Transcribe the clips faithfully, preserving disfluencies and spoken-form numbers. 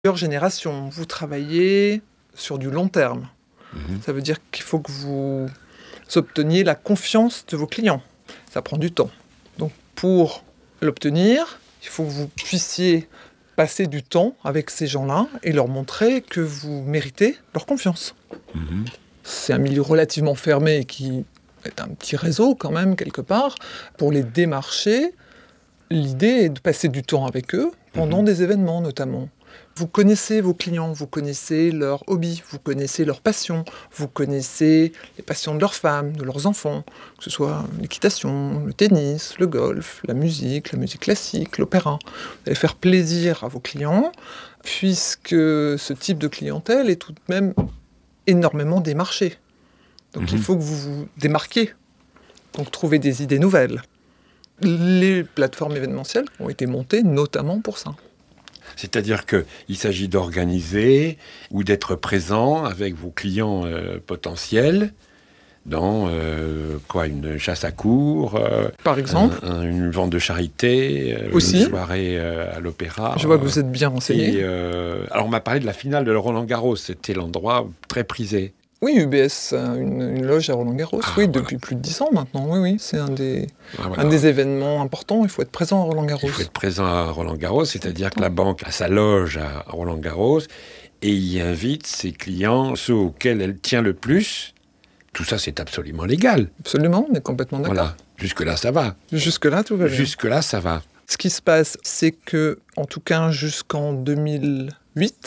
plusieurs générations. Vous travaillez sur du long terme. Mmh. Ça veut dire qu'il faut que vous obteniez la confiance de vos clients. Ça prend du temps. Donc pour l'obtenir, il faut que vous puissiez passer du temps avec ces gens-là et leur montrer que vous méritez leur confiance. Mmh. C'est un milieu relativement fermé qui est un petit réseau quand même quelque part. Pour les démarcher, l'idée est de passer du temps avec eux pendant mmh. des événements notamment. Vous connaissez vos clients, vous connaissez leurs hobbies, vous connaissez leurs passions, vous connaissez les passions de leurs femmes, de leurs enfants, que ce soit l'équitation, le tennis, le golf, la musique, la musique classique, l'opéra. Vous allez faire plaisir à vos clients, puisque ce type de clientèle est tout de même énormément démarché. Donc mmh. il faut que vous vous démarquiez, donc trouver des idées nouvelles. Les plateformes événementielles ont été montées notamment pour ça. C'est-à-dire qu'il s'agit d'organiser ou d'être présent avec vos clients euh, potentiels dans euh, quoi, une chasse à courre, euh, par exemple, un, un, une vente de charité, euh, aussi. Une soirée euh, à l'opéra. Je vois que vous êtes bien renseigné. Et, euh, alors on m'a parlé de la finale de Roland-Garros, c'était l'endroit très prisé. Oui, U B S, une, une loge à Roland-Garros, ah, oui, voilà. Depuis plus de dix ans maintenant, oui, oui, c'est un des, ah, voilà. un des événements importants, il faut être présent à Roland-Garros. Il faut être présent à Roland-Garros, c'est-à-dire que la banque a sa loge à Roland-Garros et y invite ses clients, ceux auxquels elle tient le plus. Tout ça, c'est absolument légal. Absolument, on est complètement d'accord. Voilà, jusque-là, ça va. Jusque-là, tout va bien. Jusque-là, ça va. Ce qui se passe, c'est que, en tout cas jusqu'en deux mille huit,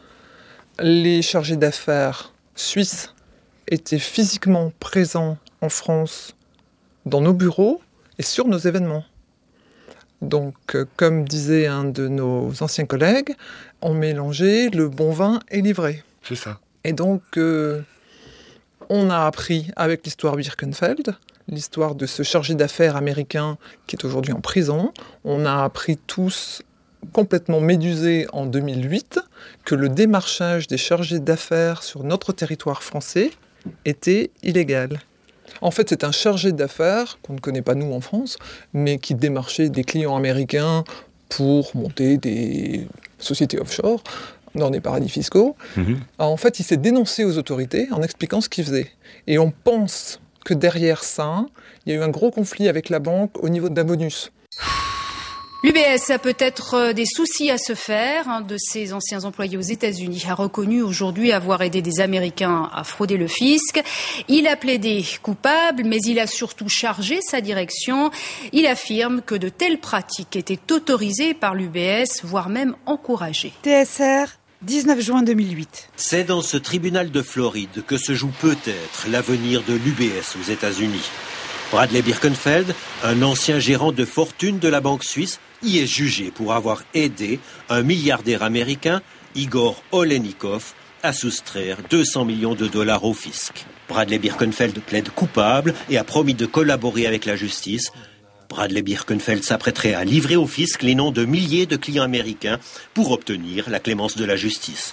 les chargés d'affaires suisses étaient physiquement présents en France dans nos bureaux et sur nos événements. Donc, euh, comme disait un de nos anciens collègues, on mélangeait le bon vin et l'ivré. C'est ça. Et donc, euh, on a appris avec l'histoire Birkenfeld, l'histoire de ce chargé d'affaires américain qui est aujourd'hui en prison, on a appris tous complètement médusé en deux mille huit, que le démarchage des chargés d'affaires sur notre territoire français était illégal. En fait, c'est un chargé d'affaires, qu'on ne connaît pas nous en France, mais qui démarchait des clients américains pour monter des sociétés offshore dans des paradis fiscaux. Mmh. Alors, en fait, il s'est dénoncé aux autorités en expliquant ce qu'il faisait. Et on pense que derrière ça, il y a eu un gros conflit avec la banque au niveau d'un bonus. L'U B S a peut-être des soucis à se faire. Un de ses anciens employés aux États-Unis a reconnu aujourd'hui avoir aidé des Américains à frauder le fisc. Il a plaidé coupable, mais il a surtout chargé sa direction. Il affirme que de telles pratiques étaient autorisées par l'U B S, voire même encouragées. T S R, dix-neuf juin deux mille huit. C'est dans ce tribunal de Floride que se joue peut-être l'avenir de l'U B S aux États-Unis. Bradley Birkenfeld, un ancien gérant de fortune de la banque suisse, y est jugé pour avoir aidé un milliardaire américain, Igor Olenikov, à soustraire deux cents millions de dollars au fisc. Bradley Birkenfeld plaide coupable et a promis de collaborer avec la justice. Bradley Birkenfeld s'apprêterait à livrer au fisc les noms de milliers de clients américains pour obtenir la clémence de la justice.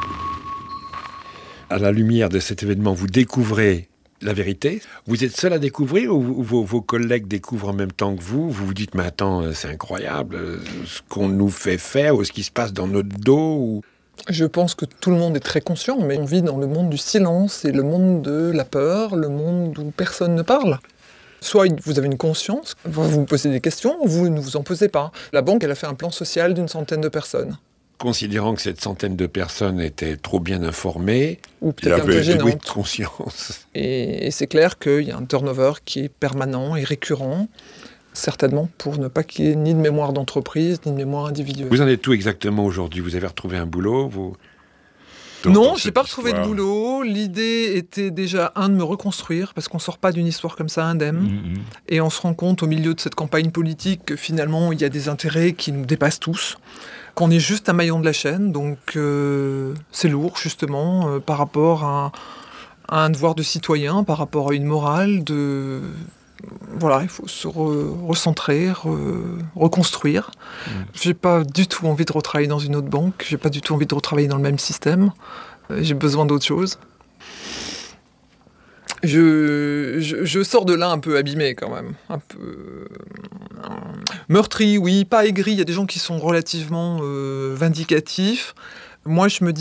À la lumière de cet événement, vous découvrez la vérité. Vous êtes seul à découvrir ou vos, vos collègues découvrent en même temps que vous? Vous vous dites, mais attends, c'est incroyable ce qu'on nous fait faire ou ce qui se passe dans notre dos ou... Je pense que tout le monde est très conscient, mais on vit dans le monde du silence et le monde de la peur, le monde où personne ne parle. Soit vous avez une conscience, vous vous posez des questions, ou vous ne vous en posez pas. La banque, elle a fait un plan social d'une centaine de personnes. Considérant que cette centaine de personnes étaient trop bien informées, ou peut-être un peu gênantes. De conscience. Et, et c'est clair qu'il y a un turnover qui est permanent et récurrent, certainement pour ne pas qu'il y ait ni de mémoire d'entreprise, ni de mémoire individuelle. Vous en êtes où exactement aujourd'hui? Vous avez retrouvé un boulot vous... Non, je n'ai pas retrouvé histoire. de boulot. L'idée était déjà, un, de me reconstruire, parce qu'on ne sort pas d'une histoire comme ça indemne. Mmh. Et on se rend compte au milieu de cette campagne politique que finalement, il y a des intérêts qui nous dépassent tous, qu'on est juste un maillon de la chaîne. Donc euh, c'est lourd, justement, euh, par rapport à, à un devoir de citoyen, par rapport à une morale de... Voilà, il faut se re- recentrer, re- reconstruire. Mmh. J'ai pas du tout envie de retravailler dans une autre banque, j'ai pas du tout envie de retravailler dans le même système. Euh, j'ai besoin d'autre chose. Je, je, je sors de là un peu abîmé quand même. Un peu euh, meurtri, oui, pas aigri. Il y a des gens qui sont relativement euh, vindicatifs. Moi, je me dis